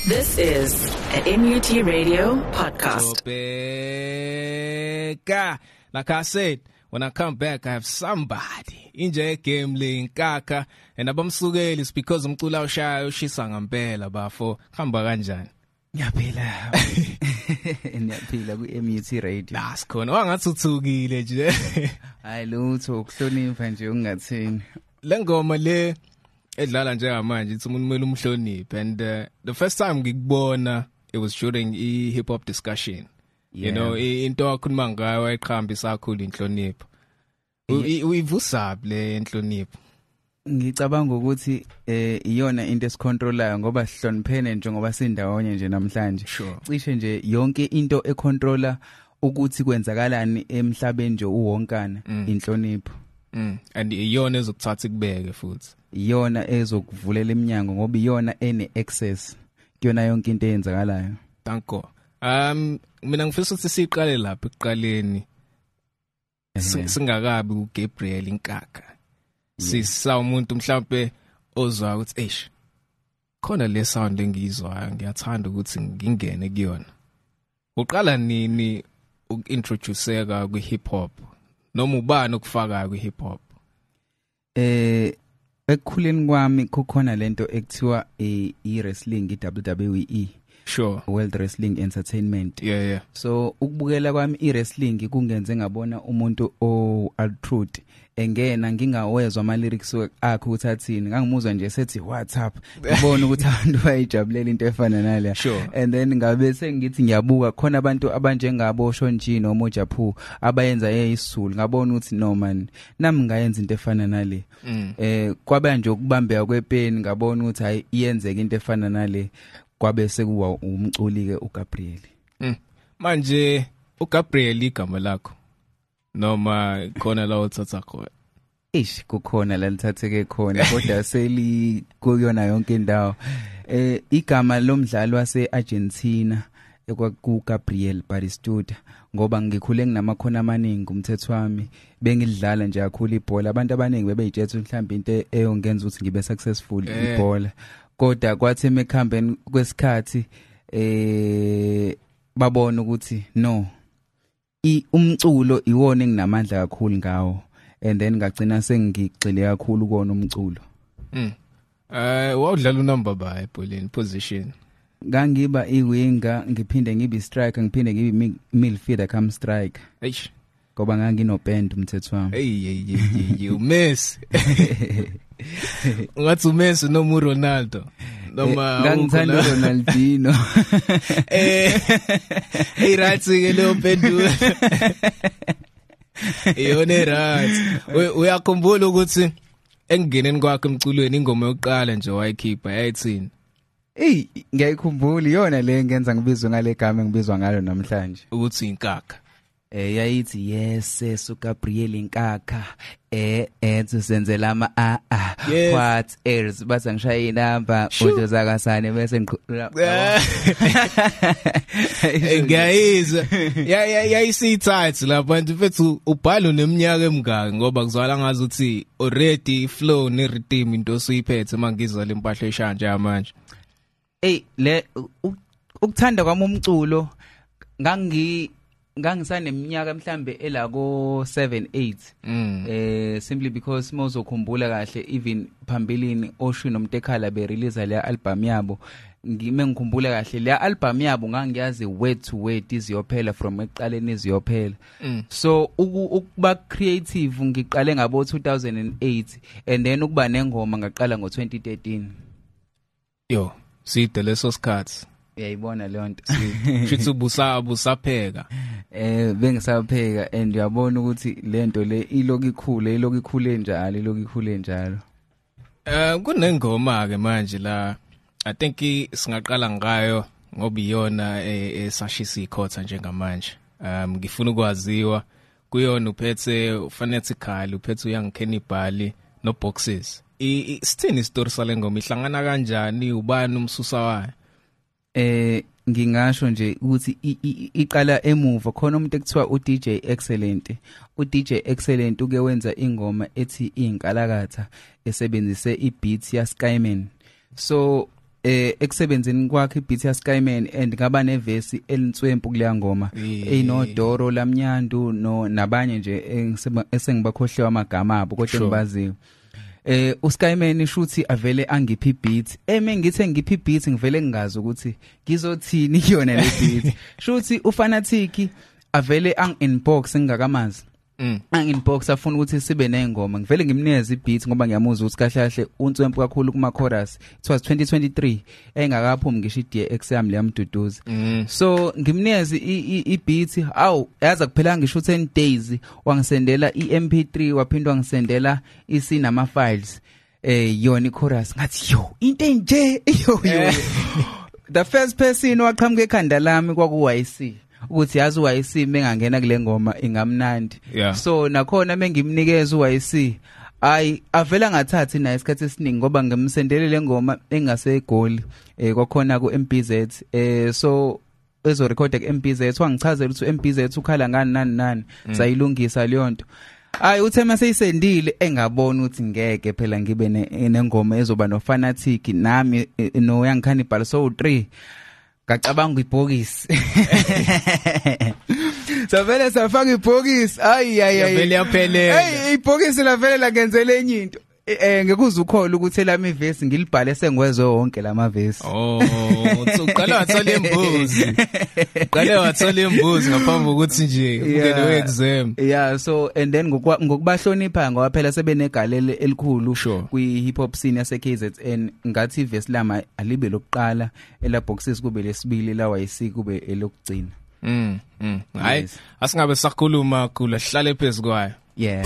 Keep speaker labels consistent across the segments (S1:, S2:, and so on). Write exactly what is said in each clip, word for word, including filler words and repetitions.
S1: This is an N U T Radio podcast.
S2: Obeka. Like I said, when I come back, I have somebody. Inje game link kaka. And abamsukeli is because umcula ushayo ushisa ngempela bafo. Khamba kanjani?
S3: Ngiyaphila. Ngiyaphila ku M U T Radio.
S2: Las khona wangathuthukile nje.
S3: Hayi lutho ukuhlonipha nje ungathini.
S2: Lengoma le edlala njengamanje ithi umuntu kumele umhloniphe, and uh, the first time ngikubona it was during I hip hop discussion. Yeah. You know, into akhuluma ngayo ayiqhamba isakhulu inhlonipho. Uyivusabi le inhlonipho?
S3: Ngicabanga ukuthi eh iyona into esicontrolayo ngoba sihloniphene njengoba sindawonye nje namhlanje.
S2: Sure.
S3: Cishe nje yonke into econtrola ukuthi kwenzakalani emhlabeni nje uwonkana
S2: mm.
S3: inhlonipho.
S2: Mm. And iyona ezokuthatha kubeke futhi.
S3: Iyona ezokuvulela iminyango ngoba iyona ene access kuyona yonke into eyenzakalayo.
S2: Thank God. Um mina ngifisa ukuthi siqale lapha ekuqaleni. Singakabi uGabriel Inkaka. Sisa umuntu mhlambe ozwa ukuthi eish khona le sound engizwayo ngiyathanda ukuthi ngingene kuyona. Uqala nini ukintroduceka ku hip hop? Noma ubani ukufaka ku hip hop?
S3: Eh ekukhuleni kwami kukhona lento ekuthiwa i wrestling i W W E.
S2: Sure.
S3: World Wrestling Entertainment.
S2: Yeah, yeah.
S3: So ukubukela kwami i wrestling kungenze ngabona umuntu o Altruth engena ngingawezwa ama lyrics akhe uthathini ngangimuzwa nje sethi what's up ngibona ukuthi abantu bayijabulela into efana nale.
S2: Sure.
S3: And then ngabe sengithi ngiyabuka khona abantu abanjengabo Shonji no Mojaphu abayenza eyisizulu ngabona ukuthi no man nami ngayenza into efana nale.
S2: Mm.
S3: Eh kwabe nje ukubambeka kwepeni ngabona ukuthi hayi iyenzeka into efana nale. Kwabe sekuwa umculi ke uGabriel.
S2: Mm. Manje uGabriel igama lakho noma khona la uthatha khona?
S3: Ish kukhona la lithatheke khona kodwa seli kuyona yonke indawo. Eh igama lomdlali wase Argentina ekwaku Gabriel Batistuta ngoba ngikhule nginamakhono amaningi umthetho wami bengidlala nje kakhulu ibhola abantu abaningi bebeyithethe mhlawumbe into eyongenza ukuthi ngibe successful
S2: eh.
S3: ibhola. Kodwa kwathi emekhambeni kwesikhathi eh babona ukuthi no I umculo iwona enginamandla kakhulu ngawo, and then ngagcina sengigxile kakhulu kona umculo.
S2: Mm. Eh wawudlala unumber ba ebholeni position?
S3: Ngangiba iwinger, ngiphinde ngibe striker, ngiphinde ngibe midfielder come striker.
S2: Eish.
S3: Ngoba ngangino band umthetho wami.
S2: Hey hey hey you miss. Ungathi uMessi noma uRonaldo noma
S3: ngangithanda uRonaldinho.
S2: Eh irathi ke lo pendulo. Iyone right. Uyakhumbula ukuthi engingeneni kwakhe emculweni ingoma yokuqala nje wayikhipha yayithini?
S3: Ey ngiyayikhumbula iyona le ngenza ngibizwe ngale gama ngibizwa ngalo namhlanje
S2: ukuthi Inkaka.
S3: Eh yayithi yes uGabriel Inkaka eh eh senzela ama a a what else base ngishaya inamba ujoza kasane bese ngiqhula.
S2: Guys ya ya yayisithathu lapha mfethu ubhalo neminyaka emingaka ngoba kuzwala ngazi ukuthi already flow ne rhythm into osuyiphethe mangizwa le mpahla eshanje manje.
S3: Ey le ukuthanda kwami umculo ngangi ngangisaneminyaka mhlambe elako seven eight.
S2: Mm.
S3: Eh simply because mozokhumbula kahle even phambilini Oshu noMtekhala be release le album yabo ngime ngikhumbula kahle le album yabo ngangiyazi word to word iziyophela from eqaleni iziyophela.
S2: Mm.
S3: So ukuba creative ngiqale ngabo two thousand eight and then ukuba nengoma ngaqala ngo twenty thirteen.
S2: Yo side leso sikhathi
S3: uyayibona le nto
S2: shithi ubusa ubusapheka
S3: eh bengisapheka and uyabona ukuthi le nto le iloku ikhule iloku ikhule njalo iloku ikhule njalo.
S2: Eh kunengoma ke manje la I think singaqala ngayo ngoba iyona esashisa ikhotha njengamanje. Um ngifuna ukwaziwa kuyona uphethe fanatical uphethe uYoung Cannibal no Boxes. I sithini story salengoma ihlangana kanjani ubani umsusa wayo?
S3: Eh ngingasho nje ukuthi iqala emuva khona umuntu ekuthiwa u D J Excellent. U D J Excellent uke wenza ingoma ethi inkalakatha esebenzise i beat ya Skyman. So eh ekusebenzeni kwakhe ibeat ya Skyman and ngaba nevesi elintswempu kuleya ngoma eyinodoro lamnyandu no nabanye nje esengibakhohlewa amagama abo kodwa ngibaziyo. Eh uSkyman ishuthi avele angiphi ibeat eme ngithe ngiphi ibeat ngivele ngingazi ukuthi ngizothini kuyona le beat shuthi uFanatic avele ang inbox ngingakamazi mm. ang inbox afuna ukuthi sibe nengoma ngivele ngimnikeze ibeat ngoba ngiyamuzwa ukuthi kahlahle untswempu kakhulu kuma chorus. It was twenty twenty-three engakaphumi ngisho i D X yami leyamduduza mm. so ngimnikeze ibeat awu yaza kuphela ngisho ten days wangisendela i M P three waphindwa ngisendela isinama files eh yona i chorus ngathi yo into enje yo yo the first person waqhamuka ekhanda lami kwaku Y C ukuthi yazi Y C mengangena kule ngoma ingamnandi
S2: yeah.
S3: so nakhona mengimnikeza u Y C ay avela ngathathi naye isikhathi esiningi ngoba ngimsendele le ngoma engase egoli eh kwakhona ku M P Z eh so ezo record ku M P Z wangichazela ukuthi M P Z ukhala ngani nani nani mm. sayilungisa leyo nto. Ay uthe mase isendile engabona ukuthi ngeke phela ngibe nengoma ezoba no Fanatic nami no Young Cannibal so three ngacabanga ibhokisi savele safanga ibhokisi ay ay ay
S2: vele yaphelela
S3: hey ibhokisi lavele langenzele enye into eh ngekuza ukhola ukuthi elami ivesi ngilibhale sengwezwe wonke lamavesi.
S2: Oh uqala wathola imbuzi uqala wathola imbuzi ngaphambi kokuthi nje ungene we exam.
S3: Yeah so and then ngokubahlonipha ngoba phela sebenegalelo elikhulu
S2: sure.
S3: kwi hip hop scene yase K Z N ngathi ivesi lama alibe lokuqala ela boxes kube lesibili la Y C kube elokugcina.
S2: Mm mm hayi asingabe sakhuluma kula hlale phezulu kwayo.
S3: Yeah.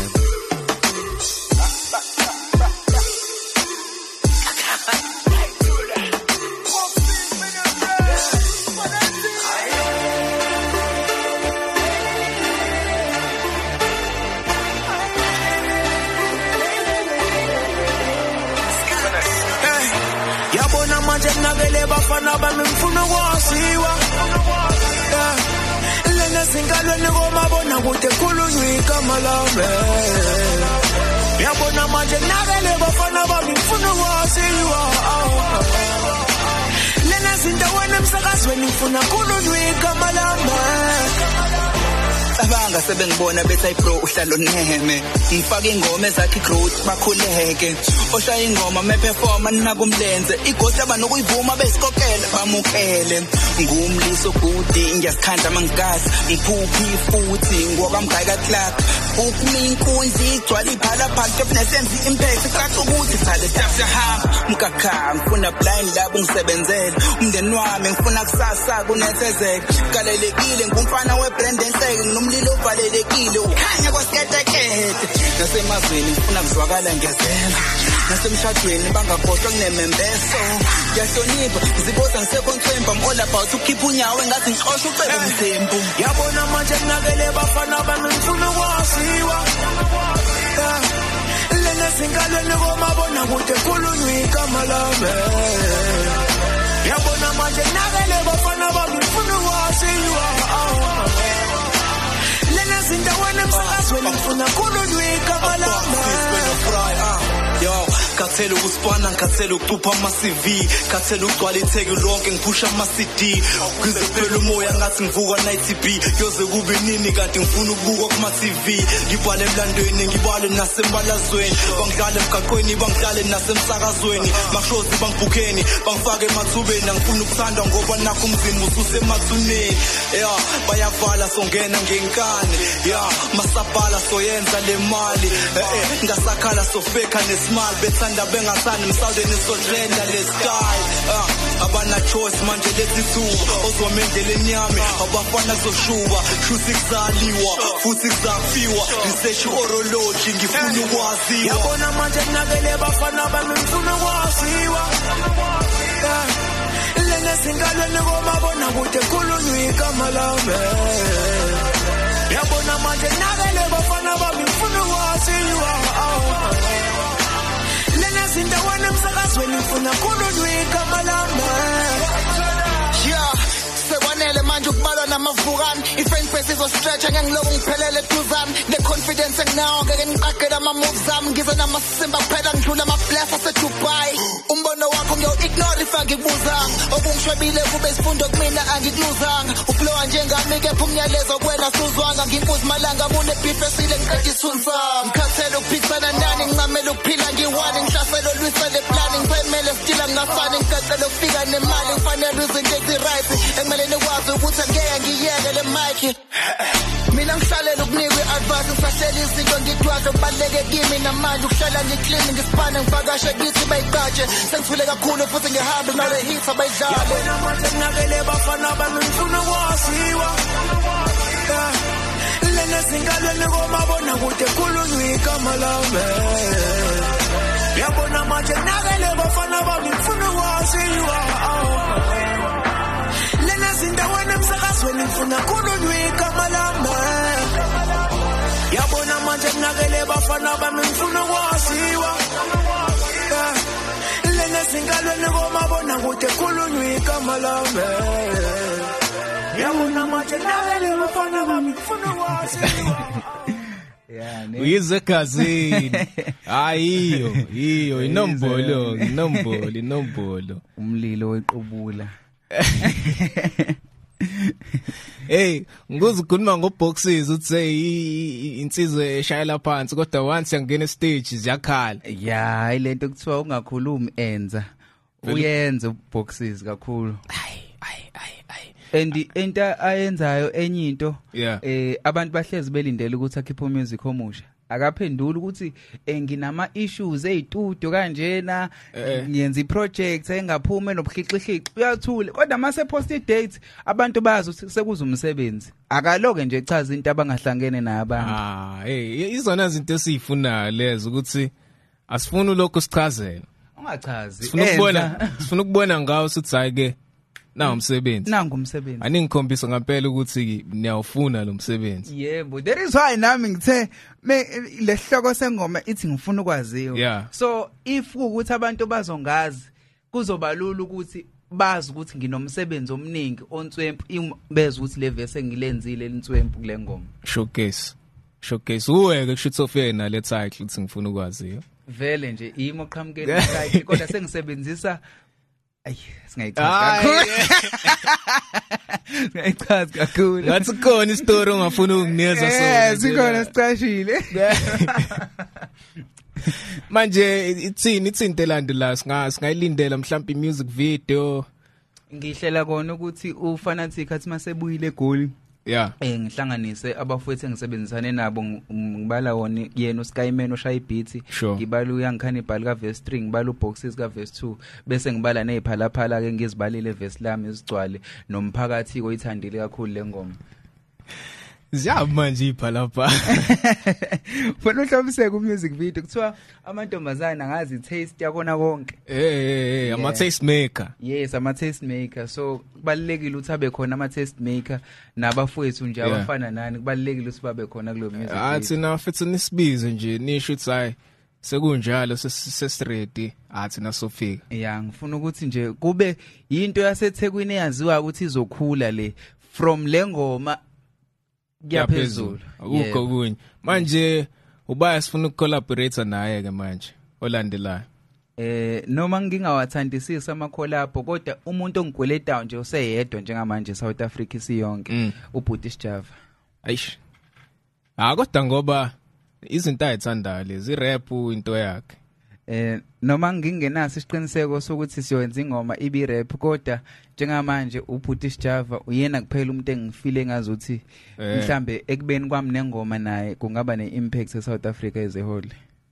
S4: Nagele bafana bami mfuna kwasiwa lena singalweni komabona kude khulunywa igama lami yabona manje nagele bafana bami mfuna kwasiwa lena sindaweni emsakazweni mfuna khulunywa igama lami abanga sebengibona bethi pro uhlalo neheme ngifaka ingoma ezakhe growth bakhuleke oshaya ingoma me performa nakumlenze ighost abanokuyivuma besikokela bamukele ngumliso good ngiyasikhanda mangigazi ngiphuphi futhi ngoba mgayika clock ukuminkunzi igcwala ibhala phakathi ebunesenzi impact kahle ukuthi sale staff yahamba mkakha ngifuna blind labo ngisebenzele umndeni wami ngifuna kusasa kunethezeke kalelekile ngumfana webrand enhleke umlilo uvalelekile ukhanya kwasiketekete nasemazweni ngifuna kuzwakala ngiyazela nasemshadweni bangakhohlwa kunemembeso yahlonipha ngizibotha ngisekontremba I'm all about ukhipha unyawo engathi ngixosha ucebe umthembu yabona manje kunakele bafana bami ngifuna kwasiwa lena singalweni komabona kude khulunywa igama lami yabona manje kunakele bafana bami ngifuna kwasiwa lena sindaweni emsakazweni ngifuna khulunywa igama lami yo kathela ukusipana ngikathela ukucupha ama C V kathela ugcwala itheki lonke ngiphusha ama C D kuze kuphela umoya ngathi ngivuka night B yoze kube nini kanti ngifuna ukubuka kuma T V ngibhale emlandweni ngibale nasembalazweni bangidlala emgaqweni bangidlale nasemsakazweni mashozi bangibhukeni bangifake emathubeni ngifuna ukuthandwa ngoba nakho umzimba usemathuneni yeah bayavala songena ngenkani yeah masabhala soyenza le mali eh ngasakhala sofeka nesimali bethanda bengathani msawdeni sodrenda le sky abana choice manje lethi thuba ozomendleleni yami abafana zoshuba shuthi kuzaliwa futhi kuzafiwa research orology ngifuna ukwaziwa yabona manje nakele bafana bami ngifuna ukwaziwa lena singalweni komabona kude khulunywa igama lami yabona manje nakele bafana bami ngifuna ukwaziwa lena sindaweni emsakazweni ngifuna khulunywa igama lami yeah sekwanele manje ukubalwa
S5: namavukani i-friend base izostretcha ngiyangiloku ngiphelele eduzane ne-confidence enginawo ngeke ngiqagela ama-moves ami ngize namasimba kuphela ngidlula ama-bless asedubai umbono wakho ngiyawu-ignore if angikubuzanga okungishwebile kube isifundo kumina angikuluzanga uflowa njengami kepha umnyalezo kuwena suzwanga nginkuzi malanga mune-beef esile ngiqeda isithunzi sami ngikhathele ukuphikisana nani ngincamele ukuphila ngiwani ngihlasele olwisele plani ngipemele stila ngingafani ngicacele ukufika nemali ngifanele izinto ezi-right ekumele nikwazi ukuthi angeke ngiyeke le mike mina ngihlalela ukunikwa i-advice ngisahlele izinto ngidwadla okubaluleke kimi namanje ukuhlala ngiklini ngisipane ngivakashe kithi bayiqatshe sengithule kakhulu futhi ngihambe nale hits abayidlale yabona manje kunakele bafana bami ngifuna ukwaziwa lena zingalweni komabona kude khulunywa igama lami yabona manje kunakele bafana bami ngifuna ukwaziwa lena zindaweni emsakazweni ngifuna khulunywa igama lami yabona manje kunakele bafana bami ngifuna ukwaziwa lena zingalweni komabona kude khulunywa igama lami yabona manje kunakele bafana bami ngifuna ukwaziwa
S3: yeah ne
S2: uyize gazini ayiyo iyo inombolo inombolo inombolo
S3: umlilo wequbula
S2: hey nguzikhuluma ngoboxes uthe insizwe eshayela phansi kodwa once yangena stage ziyakhala
S3: yeah ilento kuthiwa ungakhulumi enza uyenza boxes kakhulu
S2: ay ay ay
S3: and enta ayenzayo enye into
S2: yeah.
S3: eh abantu bahlezi belindele ukuthi akhiphe music omusha akaphendula ukuthi nginama issues ezitudio kanjena ngiyenza iproject engaphuma enobuhlihlihli uyathule kodwa mase post date abantu bazi ukuthi sekuza umsebenzi akaloke nje chaza into abangahlangene nayo abantu
S2: ah hey izona izinto esifunayo lezo ukuthi asifuna lokho sichazela
S3: ungachazi
S2: sifuna ukubona sifuna ukubona ngawo sithi ayike na umsebenzi
S3: nangu umsebenzi
S2: aningikhombisa ngempela ukuthi niyawufuna lo msebenzi
S3: yebo there is why nami ngithe lehloko sengoma ithi ngifuna ukwaziwa
S2: yeah.
S3: So if ukuthi abantu bazongazi kuzoba lula ukuthi bazi ukuthi nginomsebenzi omningi ontswempu beze ukuthi le verse engilenzile lentswempu kule ngoma
S2: showcase showcase uweke kushuthi ofena le title ukuthi ngifuna ukwaziwa
S3: vele nje imo oqhamukeni title kodwa sengisebenzisa ay singayichaza kakhulu singayichaza kakhulu
S2: ngathi khona istory ongafuna ukuneza sona
S3: eh sikhona sicashile
S2: manje ithini ithinte elandelayo singa singayilindela mhlawumbe imusic video
S3: ngihlela kona ukuthi uFanatic athi masebuyile egoli
S2: yeah
S3: eh ngihlanganise abafowethu engisebenzisane nabo ngibala wona yena uSkyman oshaya ibeat ngibala uYangcannibal ka verse three ngibala uBoxes ka verse two bese ngibala neziphala phala ke ngizibalile verse lami izigcwale nomphakathi oyithandile kakhulu lengoma
S2: ziyaba manje iphala pha
S3: Funa uhlobiseke ku music video kuthiwa amantombazana angazi taste yakona konke
S2: eh eh ama taste maker
S3: yes ama taste maker so kubalekile ukuthi abe khona ama taste maker nabafowethu nje abafana nani kubalekile ukuthi babe khona kulo music video
S2: athi na futhi nisibize nje nisho ukuthi hayi sekunjalo sesiready athi nasofika
S3: yeah ngifuna ukuthi nje kube into yaseThekwini eyaziwa ukuthi izokhula le from lengoma yaphezulu
S2: akukho kunye manje ubaya sifuna ukucollaborate naye ke manje olandelayo
S3: eh noma ngingawathandisisa ama collab kodwa umuntu ongikweletayo nje useyedwa njengamanje South Africa isiyonke
S2: mm.
S3: uButi Sjava
S2: ayish ah kodwa ngoba izinto ayithandayo lezi rap into yakhe
S3: eh noma ngingenaso isiqiniseko sokuthi siyowenza ingoma ibi rap kodwa njengamanje uButi Sjava uyena kuphela umuntu engifile ngazuthi mhlambe ekubeni kwami nengoma naye kungaba neimpact eSouth Africa as a whole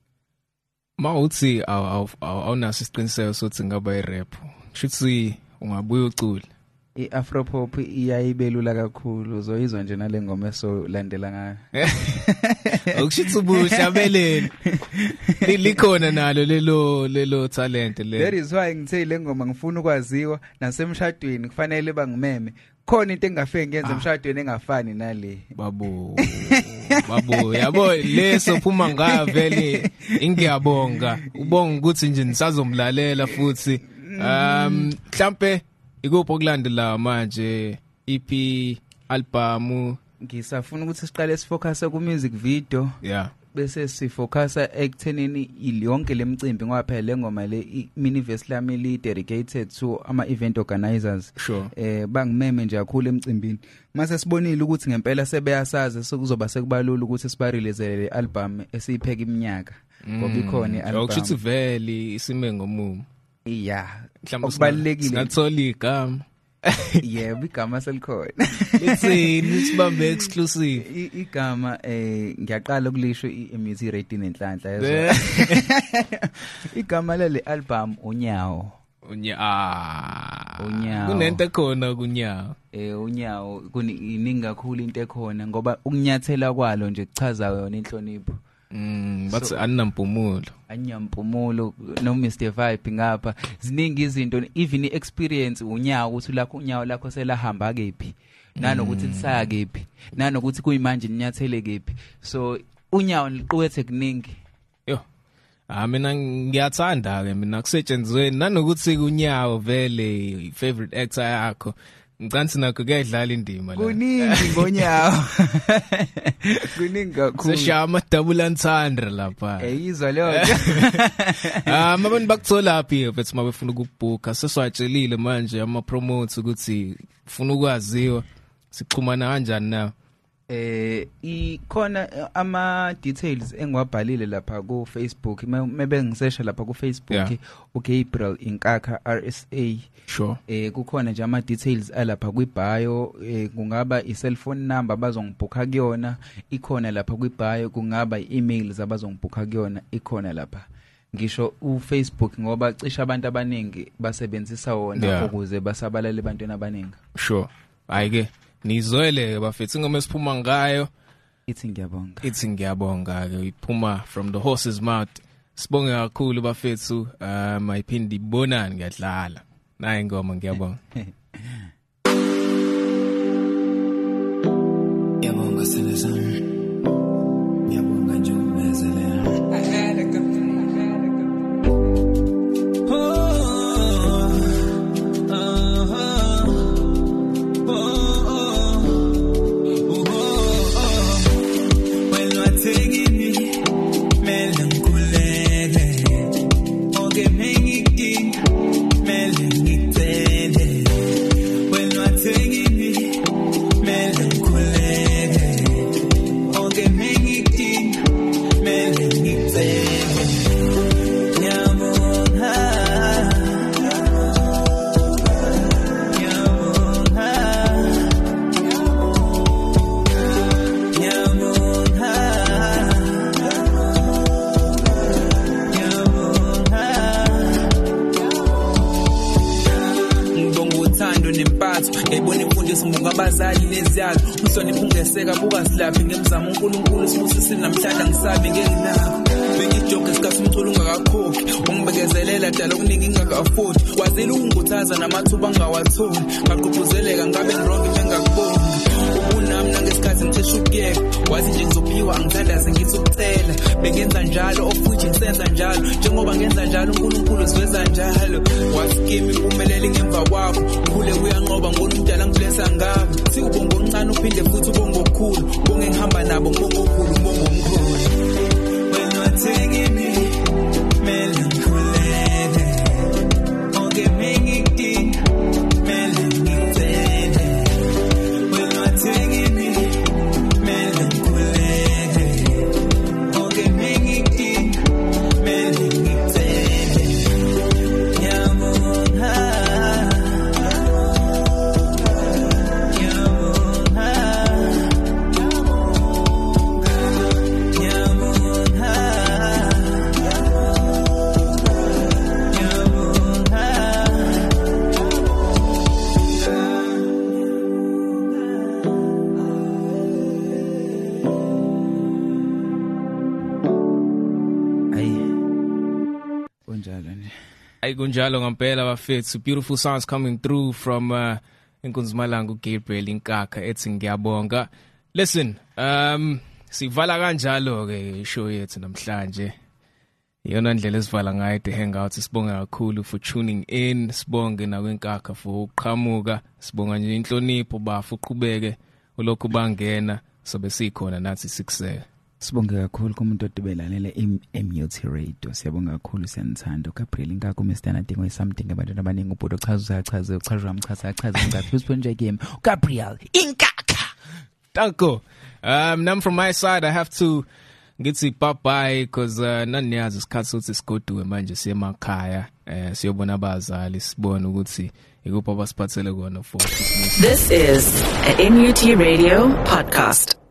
S2: mawuthi awunaso isiqiniseko sokuthi ngaba irap shuthi ungabuya ucula
S3: iAfropop iyayibelula kakhulu uzoyizwa nje nale ngoma esolandela ngayo
S2: ukushithi ubushabeleni likhona nalo lelo lelo talent le
S3: that is why ngithe le ngoma ngifuna ukwaziwa nasemshadweni kufanele bangimeme khona into engafeke ngenze emshadweni engafani nale
S2: babo babo yabo leso phuma ngayo vele ingiyabonga ubonga ukuthi nje nisazomlalela futhi um mhlambe ikuphi okulandela manje E P album.
S3: Ngisafuna ukuthi siqale sifocus ku music video.
S2: Yeah.
S3: Bese sifocusa ekuthenini ilonke lemicimbi ngoba phela lengoma le miniverse lami li dedicated to ama event organizers.
S2: Sure.
S3: Eh bangimeme nje kakhulu emcimbini. Mase sibonile ukuthi ngempela sebeyasazi sekuzoba sekubalula ukuthi sibarelease le album esiyipheka iminyaka ngoba ikhona ialbum.
S2: Okuthi vele isime ngomumo.
S3: Yeah.
S2: Okubalekile. Ngathola igama.
S3: Yeah, igama selikhona.
S2: Letsini sibambe exclusive.
S3: Igama eh ngiyaqala ukulisho iMusic Radio nenhlanhla yazo. Igama lele album Unyawo.
S2: Unyawo.
S3: Unyawo.
S2: Kunento khona kunyawo.
S3: Eh unyawo kuningi kakhulu into ekhona ngoba ukunyathela kwalo nje kuchaza yona inhlonipho.
S2: Mm, but so, anampumulo
S3: anyampumulo no Mister Vibe ngapha ziningi izinto even experience unyawo ukuthi lakho unyawo lakho selahamba kephi nanokuthi lisaya kephi nanokuthi kuyimanje ninyathele kephi so unyawo liqwethe kuningi
S2: yo ah mina ngiyathanda ke mina kusetshenzweni nanokuthi unyawo vele favorite actor yakho ngicantsi nakho kuyadlala indima la
S3: kuningi ngonyawo kuningi kakhulu
S2: seshama double entendre lapha
S3: eyizwa leyo
S2: ah mabani bakuthola phi bethi mabefuna ukubooka seswatshelile manje ama promote ukuthi ufuna ukwaziwa siqhumana kanjani na
S3: eh ikhona ama details engiwabhalile lapha ku Facebook mebe ngisesha lapha ku Facebook
S2: yeah.
S3: uGabriel Inkakha R S A
S2: sure
S3: eh kukhona nje ama details alapha kwi bio eh kungaba i cellphone number bazongibooka kuyona ikhona lapha kwi bio kungaba i-emails abazongibooka kuyona ikhona lapha ngisho u Facebook ngoba cisha abantu abaningi basebenzisa wona
S2: yeah.
S3: ukuze basabalale abantwana abaningi
S2: sure ayike nizwele bafethi ngoma esiphuma ngayo
S3: ithi ngiyabonga
S2: ithi ngiyabonga ke iphuma from the horse's mouth sibonge kakhulu bafethu um ayiphindi ibonani ngiyadlala naye ingoma ngiyabonga
S6: yabonga senezami ngiyabonga nje umezela I had a good
S7: ngibona imfundiso ngabazali neziyazi uhlonipha ungeseka buka silaphi ngemzamo uNkulunkulu sibusisile namhlanje ngisabi ngenginako bengijoke sikhathi umculo ungakakhokhi ungibekezelela dala okuningi ngingaka-afford kwazile unguthaza namathuba angawatholi ngaqhuquzeleka ngabe ngironke bengakuboni ubunami nangesikhathi ngithesha ukuyeka wathi nje ngizophiwa angithandaze ngithi ukucela bengenza njalo ofuthi ngisenza njalo njengoba ngenza njalo uNkulunkulu siveza njalo wathi kimi impumelelo ngemva kwakho khule uyanqoba ngona umdala ngiblessa ngabo si ubongo oncane uphinde futhi ubongo okukhulu bonke ngihamba nabo ngibongo okukhulu ubongo omkhulu when you are taking me melancholy okay mengi melancholy when you are taking me melancholy okay mengi
S2: Kunjalo ngampela bafethu beautiful sounds coming through from uh, Inkunzimalanga Gabriel Inkakha ethi ngiyabonga. Listen, um sivala kanjalo ke show yethu namhlanje. Iyona ndlela esivala ngayo the hangout. Sibonga kakhulu for tuning in. Sibonge na kweNkakha for uqhamuka. Sibonga nje inhlonipho bafu uqhubeke ulokhu bangena sobe sikhona nathi sikuseka.
S3: Sibonge kakhulu kumuntu otibelalele M U T Radio. Siyabonga kakhulu siyanithanda. Gabriel ingakho Mister Nadingo something abantu abaningi ubhudo chaza uchaza uchaza umchaza achaza ngathi usibonje game. Gabriel inkakha.
S2: Danko. Um now from my side I have to ngithi bye bye because uh, naniyazi isikhathi sokuthi sigoduwe manje siyemakhaya eh siyobona abazali sibone ukuthi ikuphi abasiphathele kona for Christmas.
S1: This is a M U T Radio podcast.